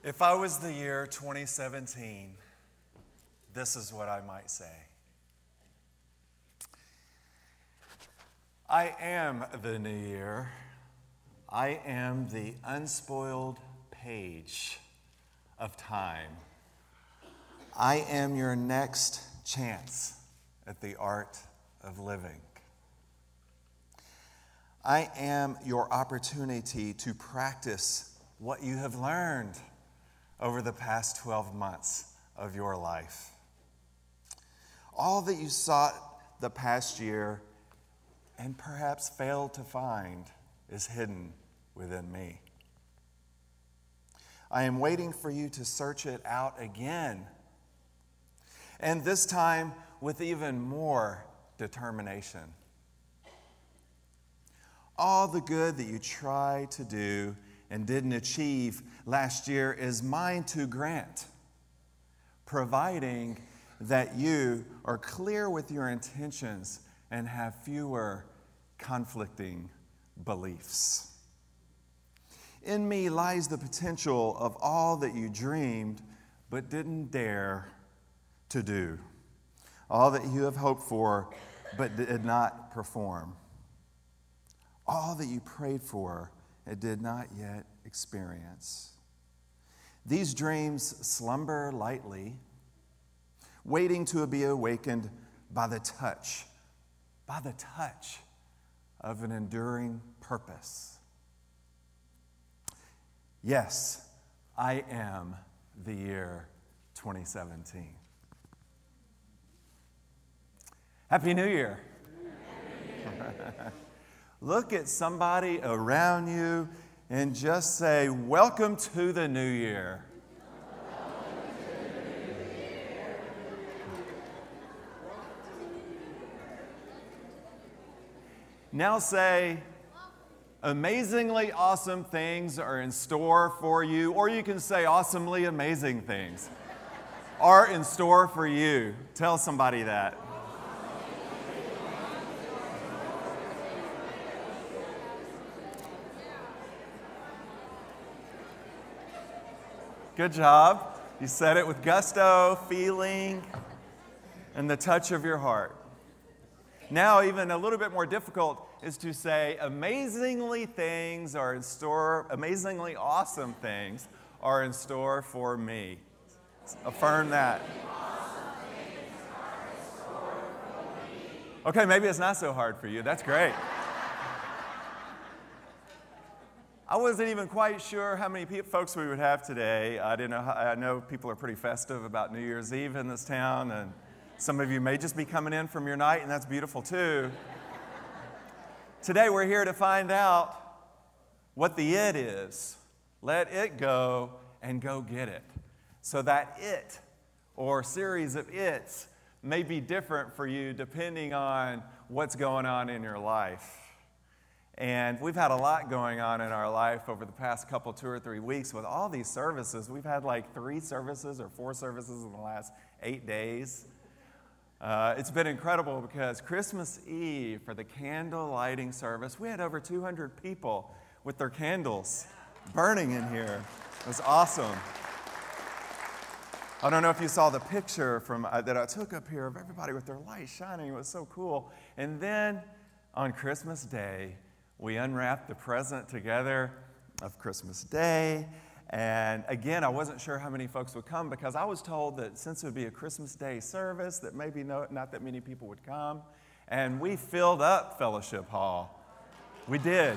If I was the year 2017, this is what I might say. I am the new year. I am the unspoiled page of time. I am your next chance at the art of living. I am your opportunity to practice what you have learned over the past 12 months of your life. All that you sought the past year and perhaps failed to find is hidden within me. I am waiting for you to search it out again, and this time with even more determination. All the good that you tried to do and didn't achieve last year is mine to grant, providing that you are clear with your intentions and have fewer conflicting beliefs. In me lies the potential of all that you dreamed but didn't dare to do, all that you have hoped for but did not perform, all that you prayed for and did not yet experience. These dreams slumber lightly, waiting to be awakened by the touch of an enduring purpose. Yes, I am the year 2017. Happy New Year. Look at somebody around you and just say, welcome to the new year. Now say, amazingly awesome things are in store for you, or you can say awesomely amazing things are in store for you. Tell somebody that. Good job. You said it with gusto, feeling, and the touch of your heart. Now, even a little bit more difficult is to say, amazingly things are in store, amazingly awesome things are in store for me. Affirm that. Okay, maybe it's not so hard for you. That's great. I wasn't even quite sure how many folks we would have today. I didn't know. I know people are pretty festive about New Year's Eve in this town, and some of you may just be coming in from your night, and that's beautiful too. Today we're here to find out what the it is. Let it go and go get it. So that it, or series of its, may be different for you depending on what's going on in your life. And we've had a lot going on in our life over the past couple, 2 or 3 weeks with all these services. We've had like 3 services or 4 services in the last 8 days. It's been incredible because Christmas Eve for the candle lighting service, we had over 200 people with their candles burning in here. It was awesome. I don't know if you saw the picture that I took up here of everybody with their lights shining. It was so cool. And then on Christmas Day, we unwrapped the present together of Christmas Day. And again, I wasn't sure how many folks would come because I was told that since it would be a Christmas Day service, that maybe not that many people would come. And we filled up Fellowship Hall. We did.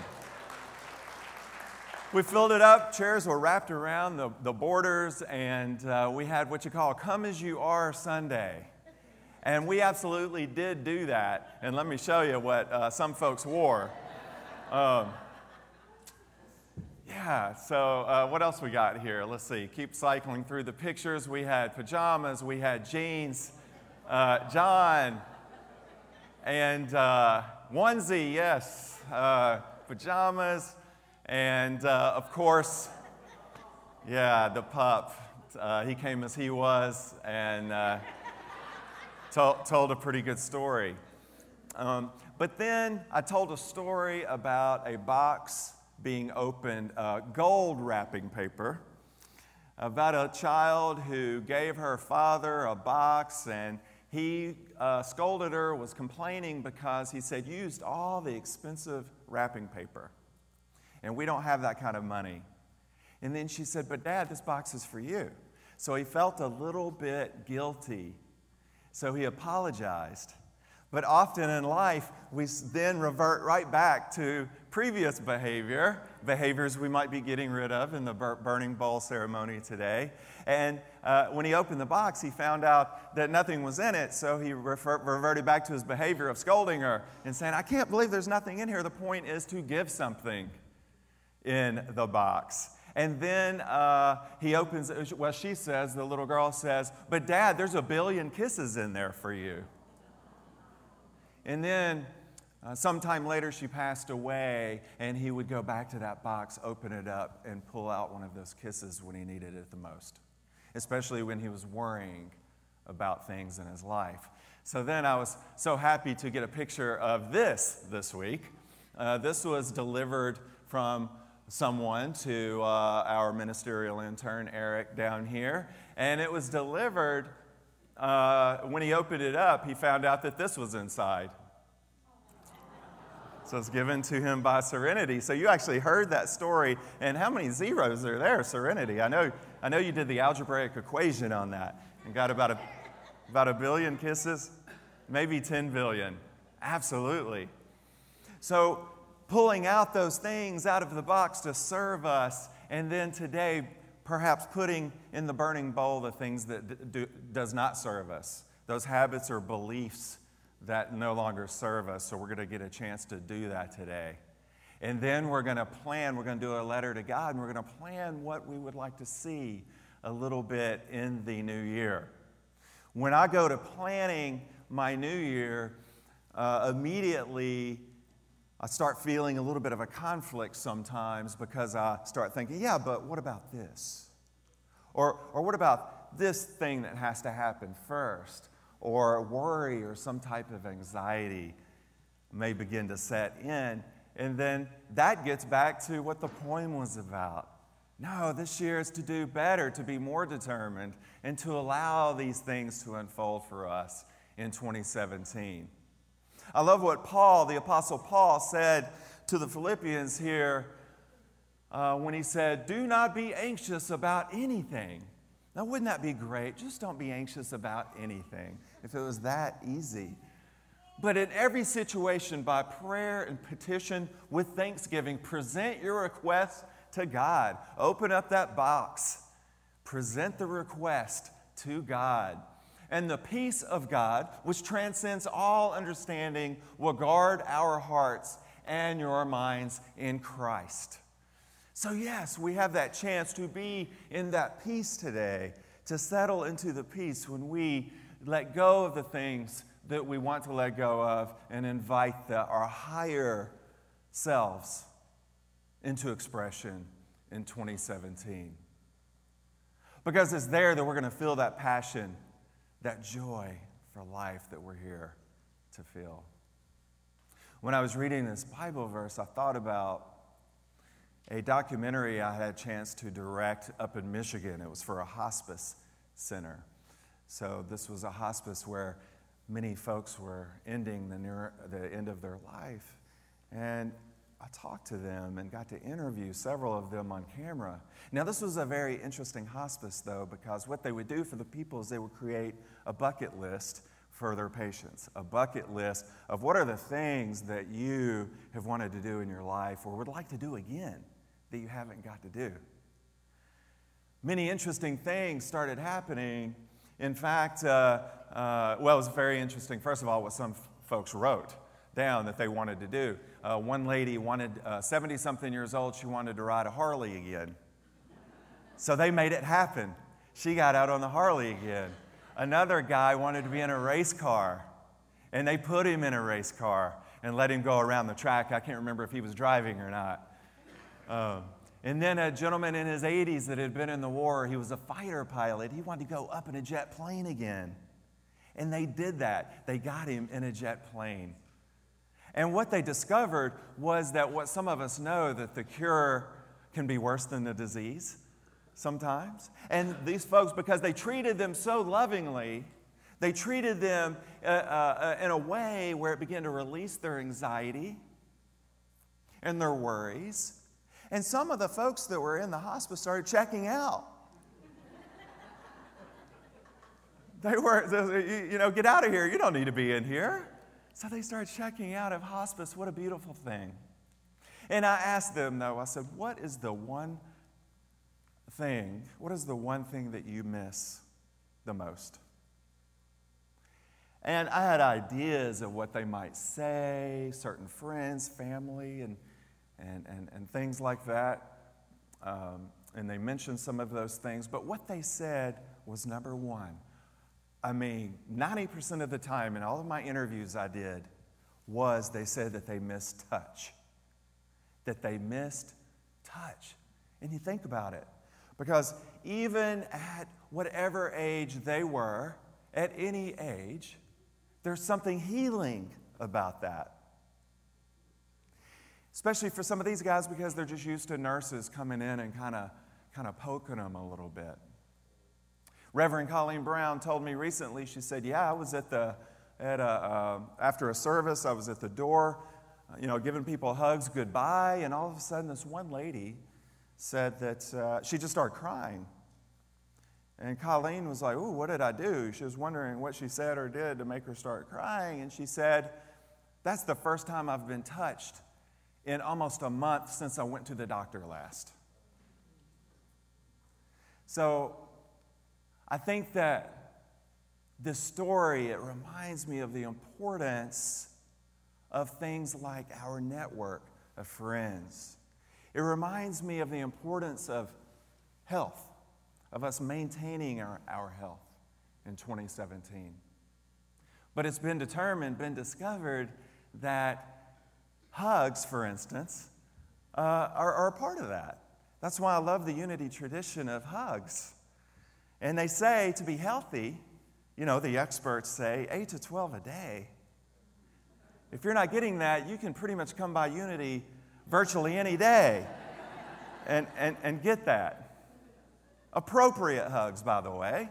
We filled it up. Chairs were wrapped around the borders, and we had what you call a Come As You Are Sunday. And we absolutely did do that. And let me show you what some folks wore. Yeah, so what else we got here? Let's see. Keep cycling through the pictures. We had pajamas. We had jeans. John. And onesie, yes. Pajamas. And, of course, yeah, the pup. He came as he was and told a pretty good story. But then I told a story about a box being opened, gold wrapping paper about a child who gave her father a box, and he scolded her, was complaining because he said, "You used all the expensive wrapping paper, and we don't have that kind of money." And then she said, "But Dad, this box is for you." So he felt a little bit guilty. So he apologized. But often in life, we then revert right back to previous behaviors we might be getting rid of in the burning bowl ceremony today. And when he opened the box, he found out that nothing was in it, so he reverted back to his behavior of scolding her and saying, "I can't believe there's nothing in here." The point is to give something in the box. And then he opens, well, she says, the little girl says, "But Dad, there's 1 billion kisses in there for you." And then sometime later she passed away, and he would go back to that box, open it up, and pull out one of those kisses when he needed it the most, especially when he was worrying about things in his life. So then I was so happy to get a picture of this week. This was delivered from someone to our ministerial intern, Eric, down here. And it was delivered, when he opened it up, he found out that this was inside. So it's given to him by Serenity. So you actually heard that story. And how many zeros are there, Serenity? I know you did the algebraic equation on that and got about 1 billion kisses, maybe 10 billion. Absolutely. So pulling out those things out of the box to serve us, and then today perhaps putting in the burning bowl the things that does not serve us, those habits or beliefs that no longer serve us. So we're going to get a chance to do that today. And then we're going to do a letter to God, and we're going to plan what we would like to see a little bit in the new year. When I go to planning my new year, immediately I start feeling a little bit of a conflict sometimes, because I start thinking, yeah, but what about this? Or what about this thing that has to happen first? Or worry or some type of anxiety may begin to set in. And then that gets back to what the poem was about. No, this year is to do better, to be more determined, and to allow these things to unfold for us in 2017. I love what the Apostle Paul, said to the Philippians here when he said, "Do not be anxious about anything." Now, wouldn't that be great? Just don't be anxious about anything, if it was that easy. But in every situation, by prayer and petition with thanksgiving, present your request to God. Open up that box. Present the request to God. And the peace of God, which transcends all understanding, will guard our hearts and your minds in Christ. So yes, we have that chance to be in that peace today, to settle into the peace when we let go of the things that we want to let go of and invite our higher selves into expression in 2017. Because it's there that we're going to feel that passion, that joy for life that we're here to feel. When I was reading this Bible verse, I thought about a documentary I had a chance to direct up in Michigan. It was for a hospice center. So this was a hospice where many folks were ending the end of their life. And I talked to them and got to interview several of them on camera. Now, this was a very interesting hospice, though, because what they would do for the people is they would create a bucket list for their patients, a bucket list of what are the things that you have wanted to do in your life or would like to do again that you haven't got to do. Many interesting things started happening. In fact, it was very interesting, first of all, what some folks wrote down that they wanted to do. One lady wanted, 70-something years old, she wanted to ride a Harley again. So they made it happen. She got out on the Harley again. Another guy wanted to be in a race car, and they put him in a race car and let him go around the track. I can't remember if he was driving or not. And then a gentleman in his 80s that had been in the war, he was a fighter pilot. He wanted to go up in a jet plane again. And they did that. They got him in a jet plane. And what they discovered was that what some of us know, that the cure can be worse than the disease. sometimes. And these folks, because they treated them so lovingly, they treated them in a way where it began to release their anxiety and their worries. And some of the folks that were in the hospice started checking out. They were, get out of here. You don't need to be in here. So they started checking out of hospice. What a beautiful thing. And I asked them, though, I said, what is the one thing that you miss the most? And I had ideas of what they might say, certain friends, family, and things like that. And they mentioned some of those things. But what they said was number one. 90% of the time in all of my interviews I did was they said that they missed touch. That they missed touch. And you think about it. Because even at whatever age they were, at any age, there's something healing about that. Especially for some of these guys because they're just used to nurses coming in and kind of poking them a little bit. Reverend Colleen Brown told me recently, she said, I was after a service, I was at the door, giving people hugs goodbye, and all of a sudden this one lady said that she just started crying. And Colleen was like, ooh, what did I do? She was wondering what she said or did to make her start crying, and she said, that's the first time I've been touched in almost a month since I went to the doctor last. So I think that this story, it reminds me of the importance of things like our network of friends. It reminds me of the importance of health, of us maintaining our health in 2017. But it's been discovered that hugs, for instance, are a part of that. That's why I love the Unity tradition of hugs. And they say to be healthy, the experts say 8 to 12 a day. If you're not getting that, you can pretty much come by Unity virtually any day and get that. Appropriate hugs, by the way.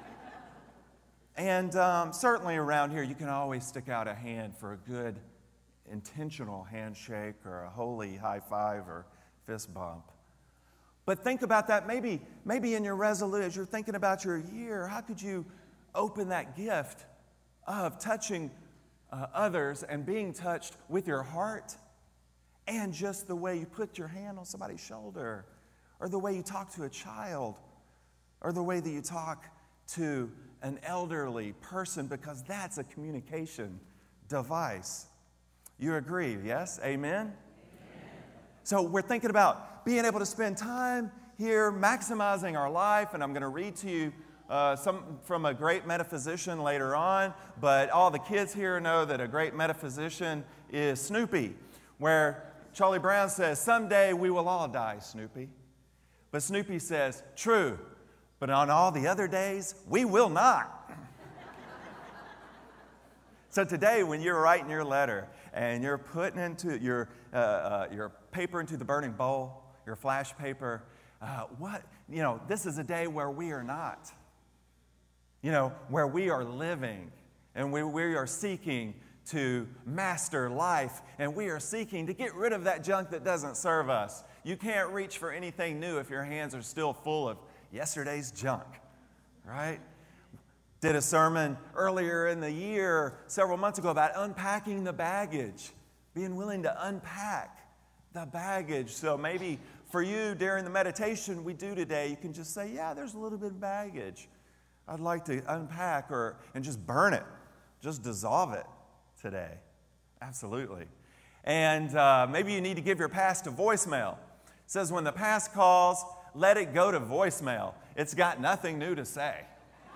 And certainly around here, you can always stick out a hand for a good intentional handshake or a holy high five or fist bump. But think about that. Maybe in your resolution, as you're thinking about your year, how could you open that gift of touching others and being touched with your heart and just the way you put your hand on somebody's shoulder or the way you talk to a child or the way that you talk to an elderly person, because that's a communication device. You agree, yes? Amen? So we're thinking about being able to spend time here, maximizing our life, and I'm going to read to you some from a great metaphysician later on, but all the kids here know that a great metaphysician is Snoopy, where Charlie Brown says, someday we will all die, Snoopy. But Snoopy says, true, but on all the other days, we will not. So today, when you're writing your letter and you're putting into your paper into the burning bowl, your flash paper, this is a day where we are not. Where we are living and we are seeking to master life, and we are seeking to get rid of that junk that doesn't serve us. You can't reach for anything new if your hands are still full of yesterday's junk, right? Did a sermon earlier in the year, several months ago, about unpacking the baggage, being willing to unpack the baggage. So maybe for you during the meditation we do today, you can just say, yeah, there's a little bit of baggage I'd like to unpack and just burn it, just dissolve it today. Absolutely. And maybe you need to give your past a voicemail. It says when the past calls, let it go to voicemail. It's got nothing new to say.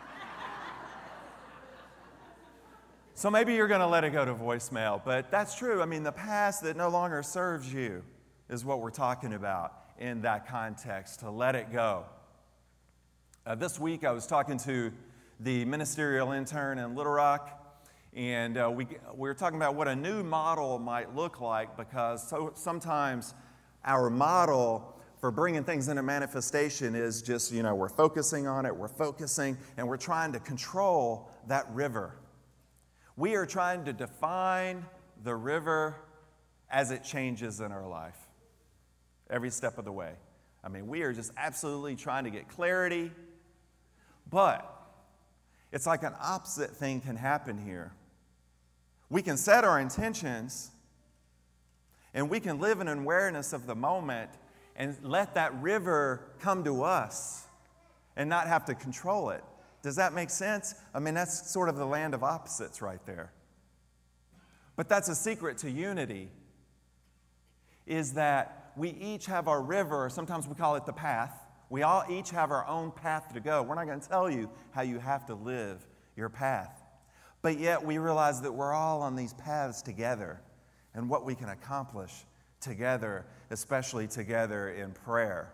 So maybe you're going to let it go to voicemail, but that's true. The past that no longer serves you is what we're talking about in that context, to let it go. This week I was talking to the ministerial intern in Little Rock, and we were talking about what a new model might look like, because sometimes our model for bringing things into manifestation is just, we're focusing on it, and we're trying to control that river. We are trying to define the river as it changes in our life, every step of the way. I mean, we are just absolutely trying to get clarity, but it's like an opposite thing can happen here. We can set our intentions, and we can live in an awareness of the moment and let that river come to us and not have to control it. Does that make sense? I mean, that's sort of the land of opposites right there. But that's a secret to unity, is that we each have our river, or sometimes we call it the path. We all each have our own path to go. We're not going to tell you how you have to live your path. But yet we realize that we're all on these paths together and what we can accomplish together, especially together in prayer.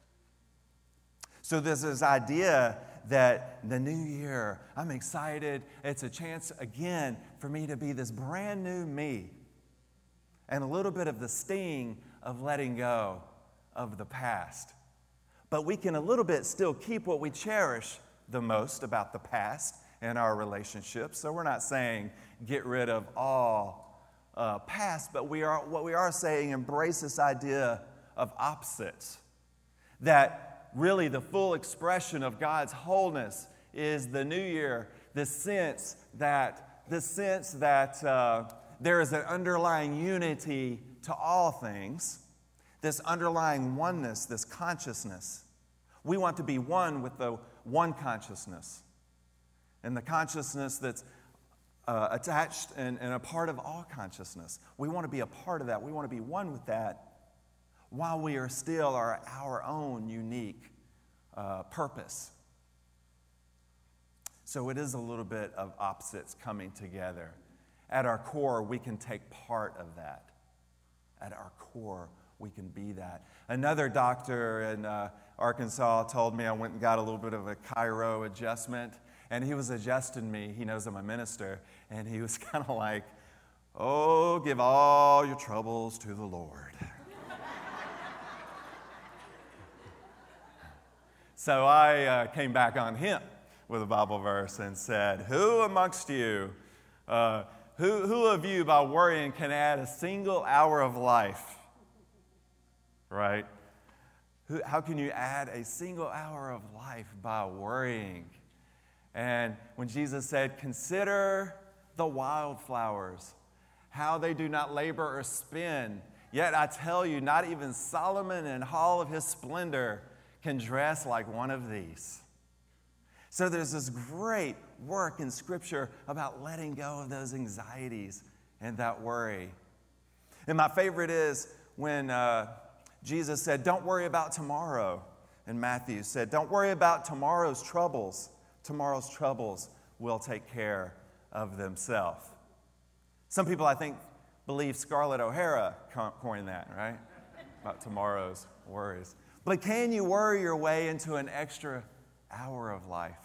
So there's this idea that the new year, I'm excited. It's a chance again for me to be this brand new me. And a little bit of the sting of letting go of the past. But we can a little bit still keep what we cherish the most about the past and our relationships. So we're not saying get rid of all past, but what we are saying, embrace this idea of opposites. That really the full expression of God's wholeness is the new year, the sense that there is an underlying unity to all things, this underlying oneness, this consciousness. We want to be one with the one consciousness, and the consciousness that's attached and a part of all consciousness. We want to be a part of that. We want to be one with that while we are still our own unique purpose. So it is a little bit of opposites coming together. At our core, we can take part of that. At our core, we can be that. Another doctor in Arkansas told me I went and got a little bit of a chiro adjustment, and he was adjusting me. He knows I'm a minister, and he was kind of like, "Oh, give all your troubles to the Lord." So I came back on him with a Bible verse and said, "Who amongst you, who of you by worrying can add a single hour of life?" Right? How can you add a single hour of life by worrying? And when Jesus said, "Consider the wildflowers, how they do not labor or spin, yet I tell you, not even Solomon in all of his splendor can dress like one of these." So there's this great work in Scripture about letting go of those anxieties and that worry. And my favorite is when Jesus said, "Don't worry about tomorrow." And Matthew said, "Don't worry about tomorrow's troubles. Tomorrow's troubles will take care of themselves." Some people, I think, believe Scarlett O'Hara coined that, right? About tomorrow's worries. But can you worry your way into an extra hour of life?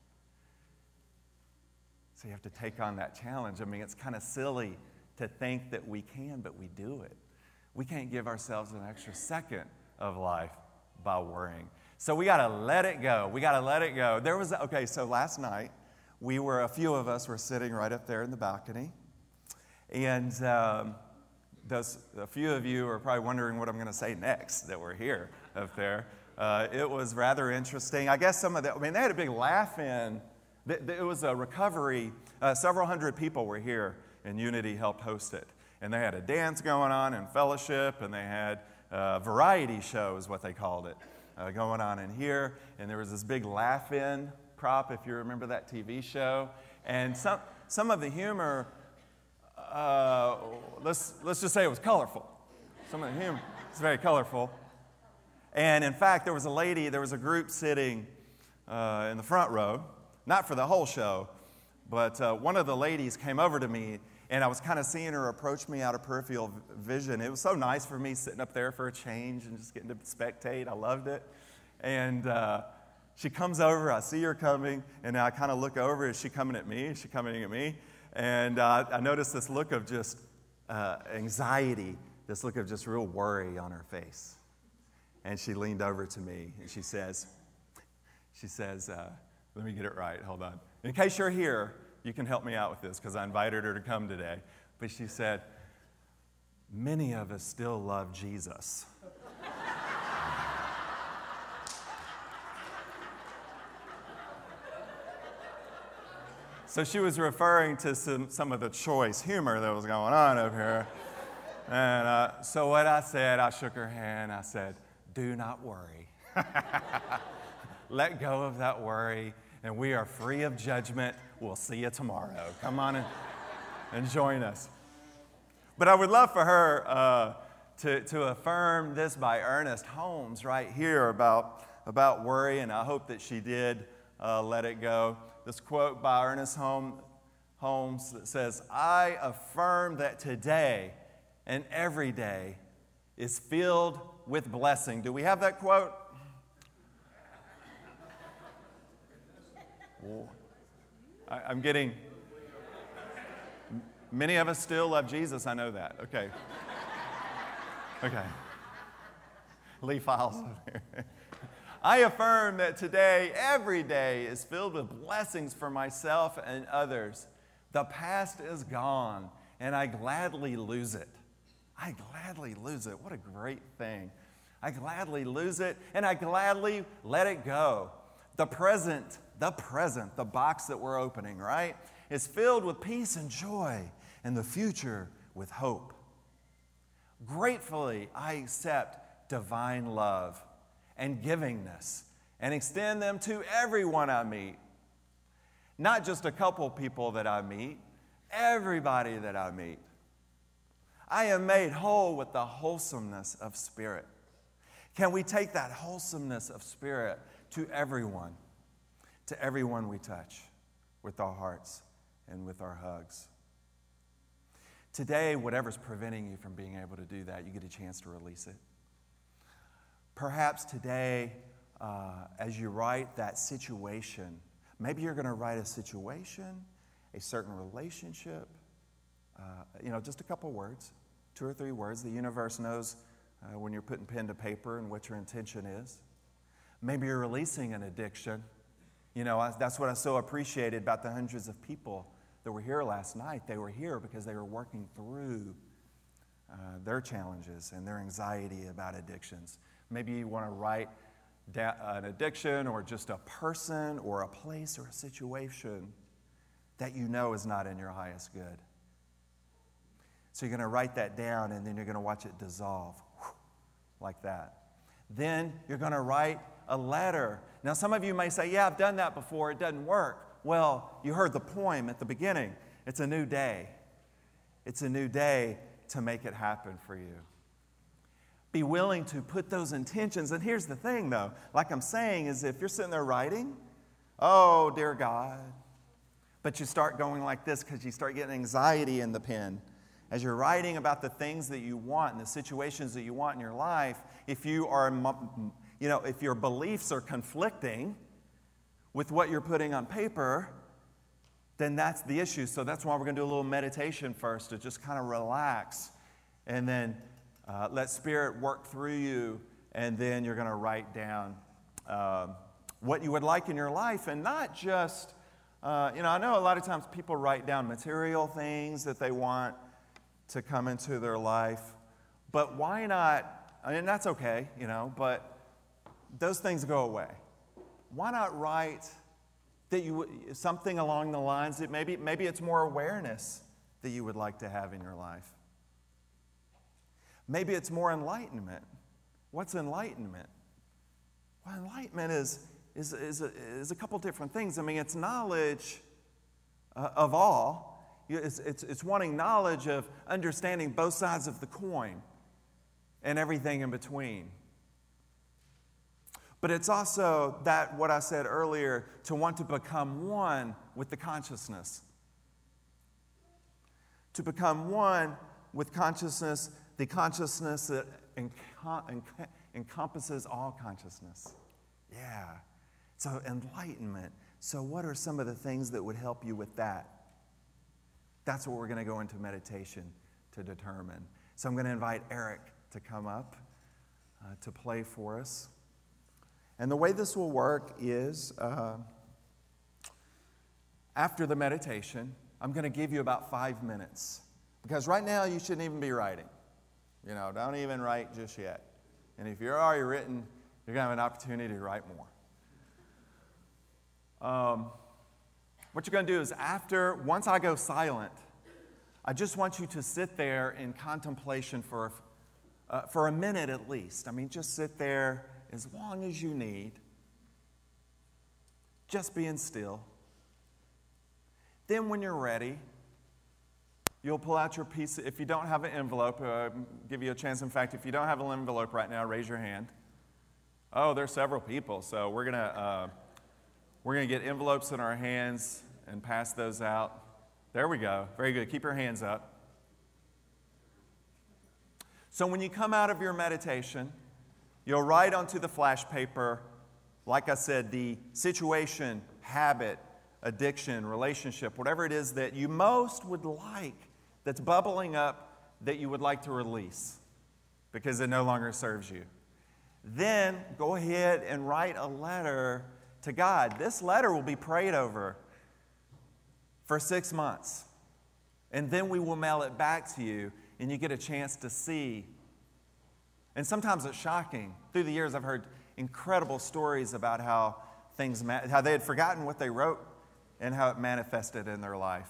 So you have to take on that challenge. I mean, it's kind of silly to think that we can, but we do it. We can't give ourselves an extra second of life by worrying. So we got to let it go. We got to let it go. So last night, a few of us were sitting right up there in the balcony. And a few of you are probably wondering what I'm going to say next that we're here up there. It was rather interesting. I guess they had a big laugh in. It was a recovery. Several hundred people were here, and Unity helped host it. And they had a dance going on and fellowship, and they had a variety show is what they called it, going on in here. And there was this big laugh-in prop, if you remember that TV show. And some of the humor, let's just say it was colorful. Some of the humor is very colorful. And in fact, there was a group sitting in the front row, not for the whole show, but one of the ladies came over to me, and I was kind of seeing her approach me out of peripheral vision. It was so nice for me sitting up there for a change and just getting to spectate. I loved it. And she comes over, I see her coming, and I kind of look over. Is she coming at me? Is she coming at me? And I noticed this look of just anxiety, this look of just real worry on her face. And she leaned over to me and she says, let me get it right, hold on. In case you're here, you can help me out with this because I invited her to come today. But she said, many of us still love Jesus. So she was referring to some of the choice humor that was going on over here. And so what I said, I shook her hand. I said, do not worry. Let go of that worry, and we are free of judgment. We'll see you tomorrow. Come on and join us. But I would love for her to affirm this by Ernest Holmes right here about worry, and I hope that she did let it go. This quote by Ernest Holmes that says, I affirm that today and every day is filled with blessing. Do we have that quote? I'm getting, many of us still love Jesus, I know that. Okay. Lee Files over there. I affirm that today, every day, is filled with blessings for myself and others. The past is gone, and I gladly lose it. I gladly lose it. What a great thing. I gladly lose it, and I gladly let it go. The present, the box that we're opening, right, is filled with peace and joy, and the future with hope. Gratefully, I accept divine love and givingness and extend them to everyone I meet. Not just a couple people that I meet, everybody that I meet. I am made whole with the wholesomeness of spirit. Can we take that wholesomeness of spirit to everyone we touch with our hearts and with our hugs? Today, whatever's preventing you from being able to do that, you get a chance to release it. Perhaps today, as you write that situation, maybe you're going to write a situation, a certain relationship, just a couple words, 2 or 3 words. The universe knows when you're putting pen to paper and what your intention is. Maybe you're releasing an addiction. That's what I so appreciated about the hundreds of people that were here last night. They were here because they were working through their challenges and their anxiety about addictions. Maybe you want to write an addiction or just a person or a place or a situation that you know is not in your highest good. So you're going to write that down, and then you're going to watch it dissolve like that. Then you're going to write a letter. Now, some of you may say, yeah, I've done that before. It doesn't work. Well, you heard the poem at the beginning. It's a new day. It's a new day to make it happen for you. Be willing to put those intentions. And here's the thing, though. Like I'm saying, is if you're sitting there writing, oh, dear God, but you start going like this because you start getting anxiety in the pen. As you're writing about the things that you want and the situations that you want in your life, if your beliefs are conflicting with what you're putting on paper, then that's the issue. So that's why we're going to do a little meditation first to just kind of relax, and then let Spirit work through you, and then you're going to write down what you would like in your life, and not just, I know a lot of times people write down material things that they want to come into their life, but why not, that's okay, but those things go away. Why not write something along the lines that maybe it's more awareness that you would like to have in your life? Maybe it's more enlightenment. What's enlightenment? Well, enlightenment is a couple different things. It's knowledge of all. It's wanting knowledge of understanding both sides of the coin and everything in between. But it's also that, what I said earlier, to want to become one with the consciousness. To become one with consciousness, the consciousness that encompasses all consciousness. Yeah. So enlightenment. So what are some of the things that would help you with that? That's what we're going to go into meditation to determine. So I'm going to invite Eric to come up. to play for us. And the way this will work is after the meditation, I'm going to give you about 5 minutes. Because right now you shouldn't even be writing. Don't even write just yet. And if you're already written, you're going to have an opportunity to write more. What you're going to do is once I go silent, I just want you to sit there in contemplation for a minute at least. I mean, just sit there as long as you need, just being still. Then when you're ready, you'll pull out your piece. If you don't have an envelope, give you a chance. In fact, if you don't have an envelope right now, raise your hand. Oh, there's several people, so we're gonna get envelopes in our hands and pass those out. There we go. Very good. Keep your hands up. So when you come out of your meditation, you'll write onto the flash paper, like I said, the situation, habit, addiction, relationship, whatever it is that you most would like, that's bubbling up, that you would like to release because it no longer serves you. Then go ahead and write a letter to God. This letter will be prayed over for 6 months. And then we will mail it back to you, and you get a chance to see. And sometimes it's shocking. Through the years, I've heard incredible stories about how how they had forgotten what they wrote and how it manifested in their life.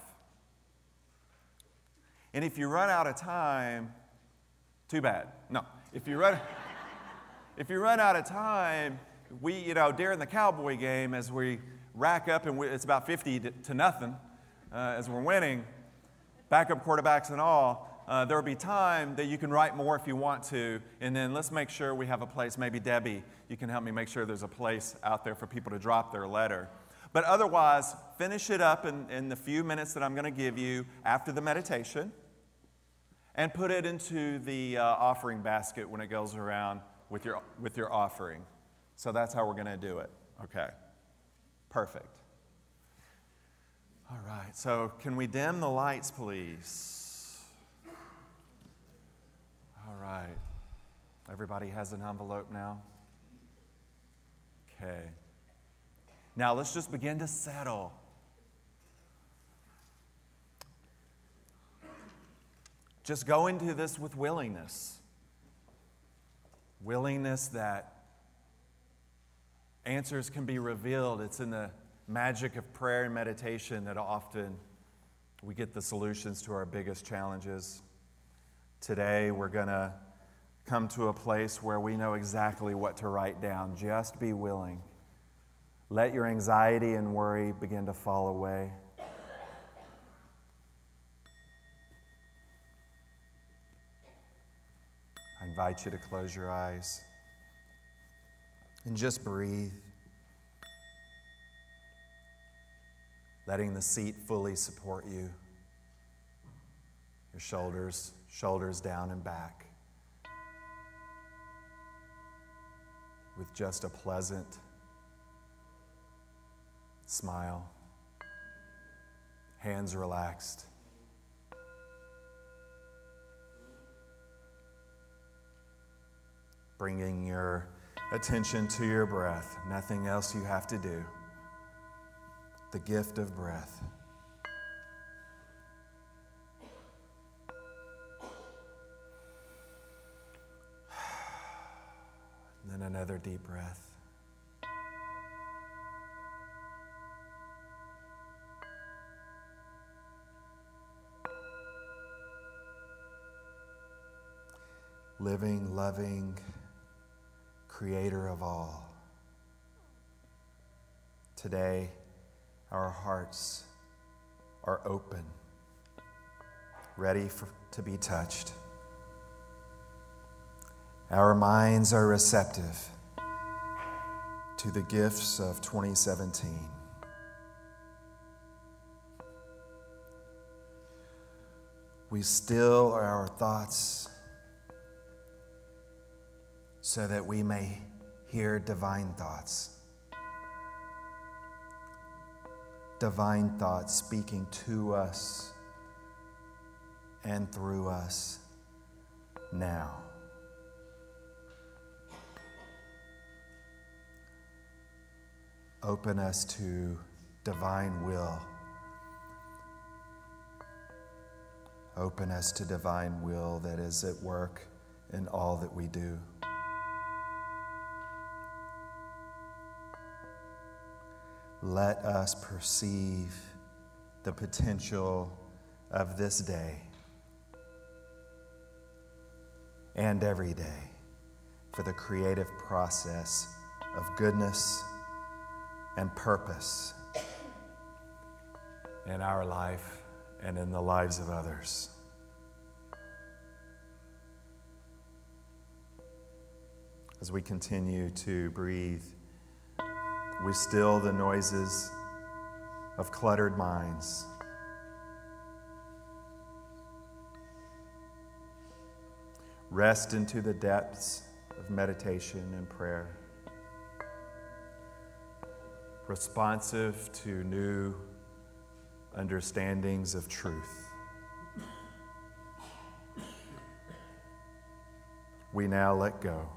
And if you run out of time, too bad. No, if you run out of time, during the Cowboy game, as we rack up, and it's about 50 to nothing as we're winning, backup quarterbacks and all, there will be time that you can write more if you want to, and then let's make sure we have a place. Maybe Debbie, you can help me make sure there's a place out there for people to drop their letter. But otherwise, finish it up in the few minutes that I'm going to give you after the meditation, and put it into the offering basket when it goes around with your offering. So that's how we're going to do it. Okay. Perfect. All right. So can we dim the lights, please? All right. Everybody has an envelope now? Okay. Now let's just begin to settle. Just go into this with willingness. Willingness that answers can be revealed. It's in the magic of prayer and meditation that often we get the solutions to our biggest challenges. Today, we're going to come to a place where we know exactly what to write down. Just be willing. Let your anxiety and worry begin to fall away. I invite you to close your eyes and just breathe, letting the seat fully support you. Your shoulders down and back, with just a pleasant smile, hands relaxed. Bringing your attention to your breath. Nothing else you have to do. The gift of breath. And then another deep breath. Living, loving Creator of all. Today, our hearts are open, ready to be touched. Our minds are receptive to the gifts of 2017. We still our thoughts so that we may hear divine thoughts. Divine thoughts speaking to us and through us now. Open us to divine will. Open us to divine will that is at work in all that we do. Let us perceive the potential of this day and every day for the creative process of goodness and purpose in our life and in the lives of others. As we continue to breathe, we still the noises of cluttered minds. Rest into the depths of meditation and prayer. Responsive to new understandings of truth. We now let go.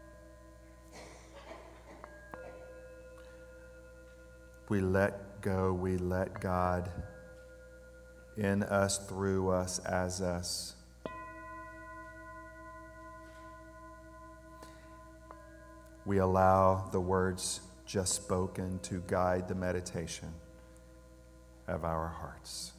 We let go, we let God in us, through us, as us. We allow the words just spoken to guide the meditation of our hearts.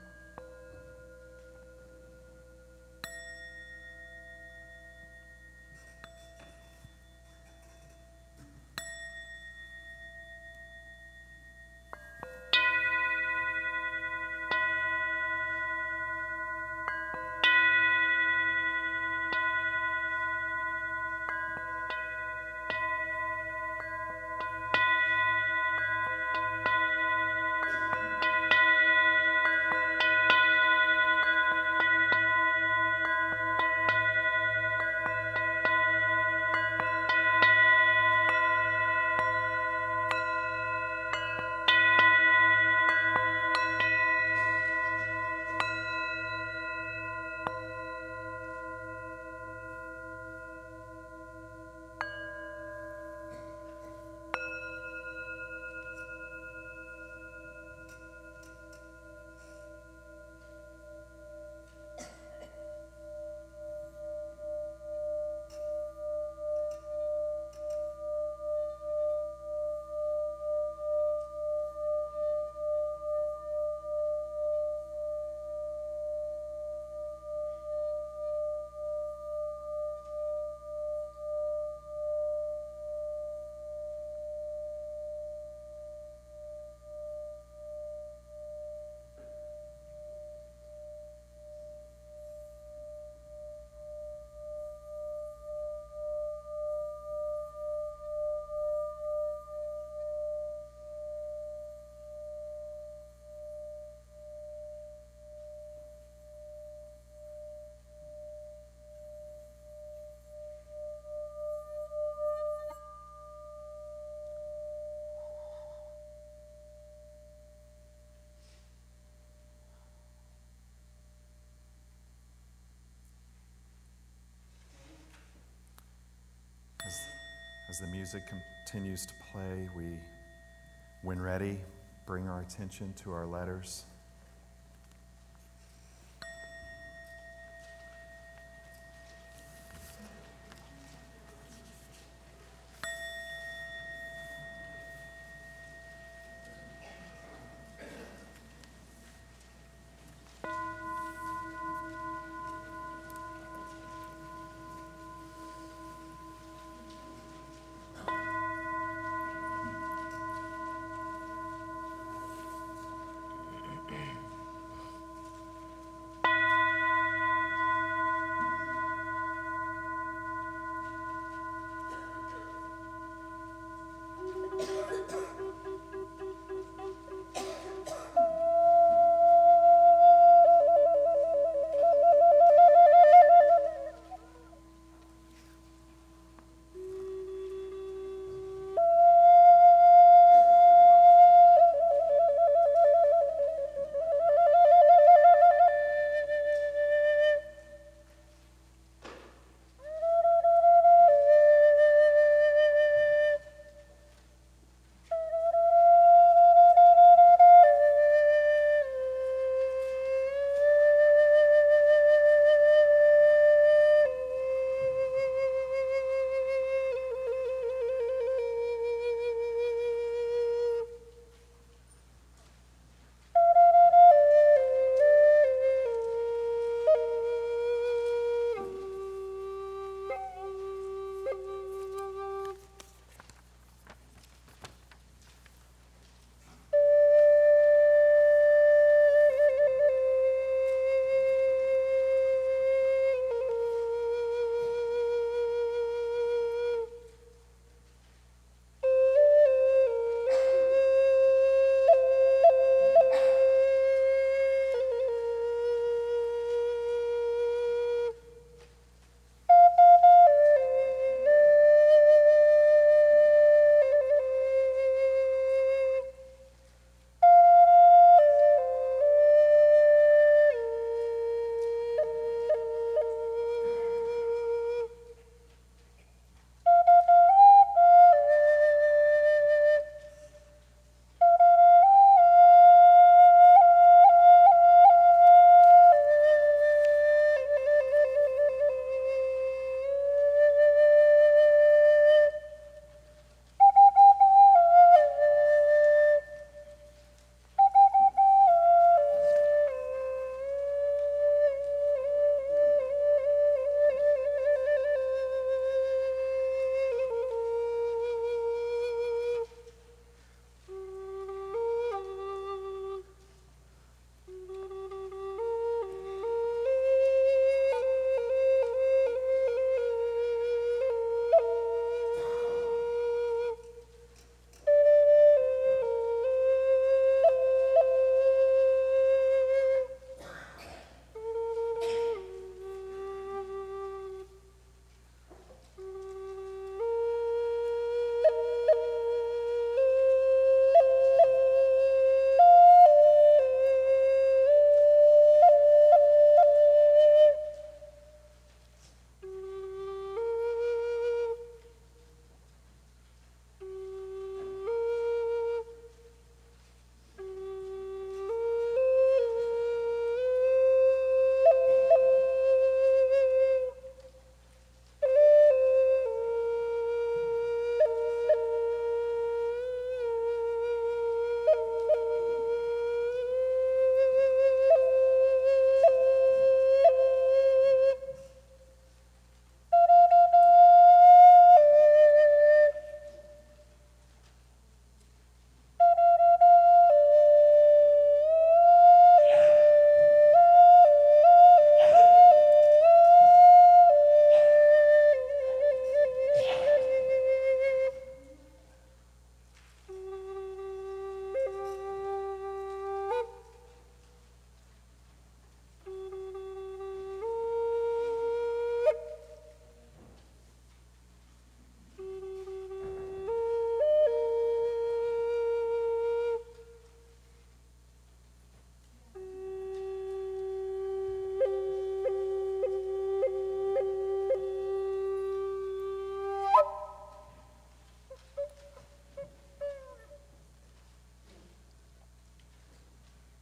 As the music continues to play, we, when ready, bring our attention to our letters.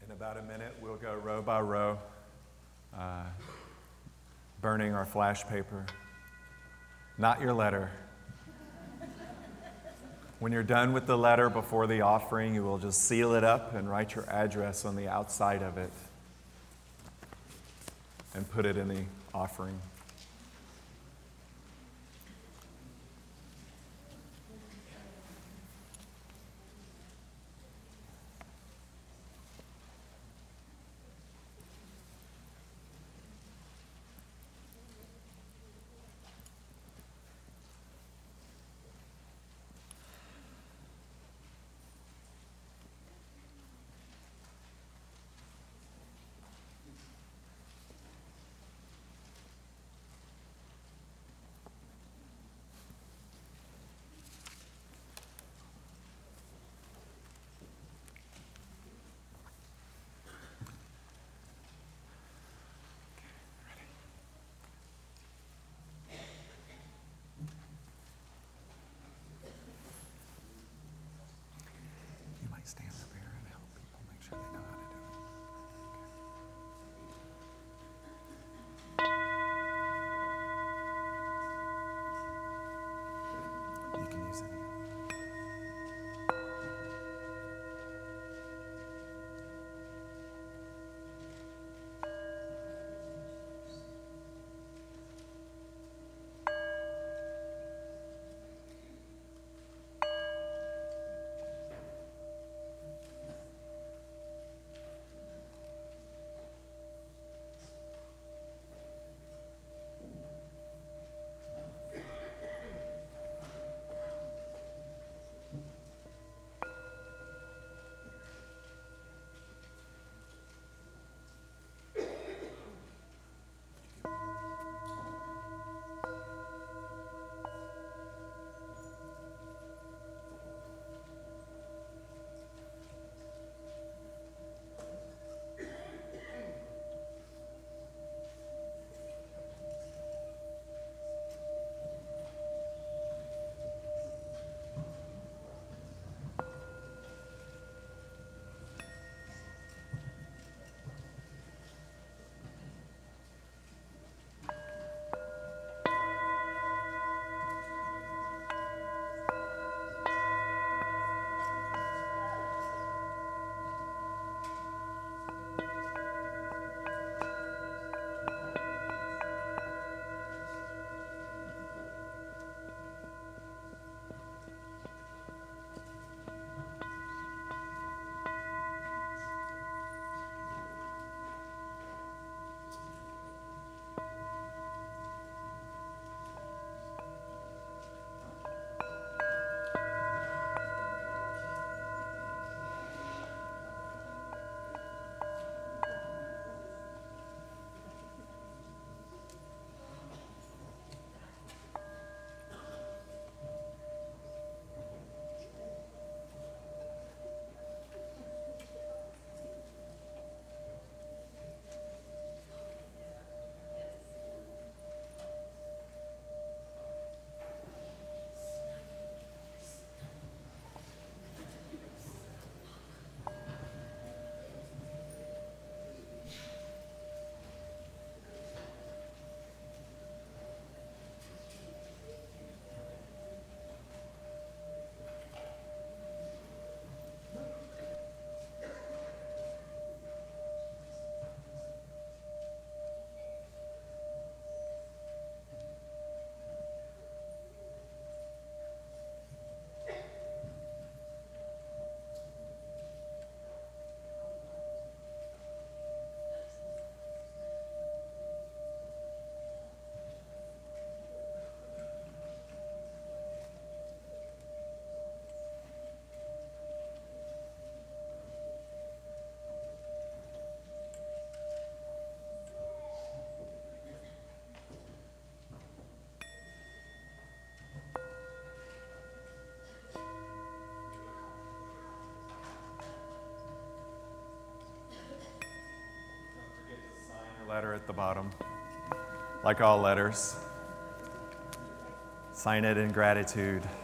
In about a minute, we'll go row by row, burning our flash paper. Not your letter. When you're done with the letter before the offering, you will just seal it up and write your address on the outside of it and put it in the offering. Stand up here and help people make sure they know how to do it. You can use any. Letter at the bottom, like all letters. Sign it in gratitude.